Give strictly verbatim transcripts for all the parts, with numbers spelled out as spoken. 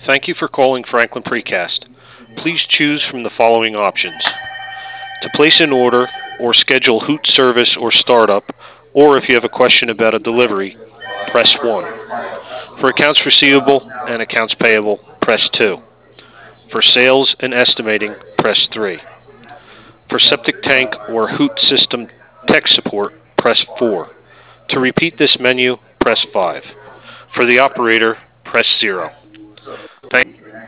Thank you for calling Franklin Precast. Please choose from the following options. To place an order or schedule Hoot service or startup, or if you have a question about a delivery, press one. For accounts receivable and accounts payable, press two. For sales and estimating, press three. For septic tank or Hoot system tech support, press four. To repeat this menu, press five. For the operator, press zero. Thank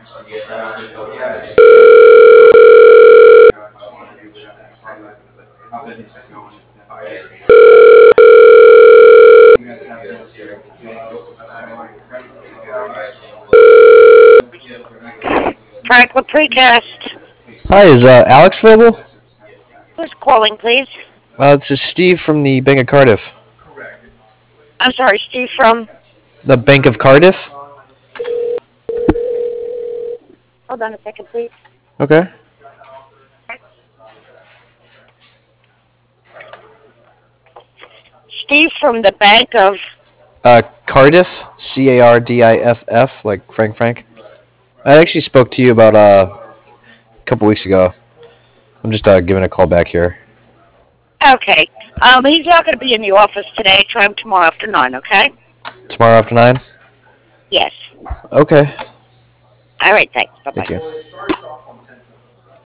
Franklin Precast. Hi, is uh, Alex available? Who's calling, please? Uh, this is Steve from the Bank of Cardiff. I'm sorry, Steve from... The Bank of Cardiff? Hold on a second, please. Okay. Steve from the Bank of... Uh, Cardiff, C A R D I F F, like Frank Frank. I actually spoke to you about uh, a couple weeks ago. I'm just uh, giving a call back here. Okay. Um, he's not going to be in the office today. Try him tomorrow after nine, okay? Tomorrow after nine? Yes. Okay. All right, thanks. Bye-bye. Thank you.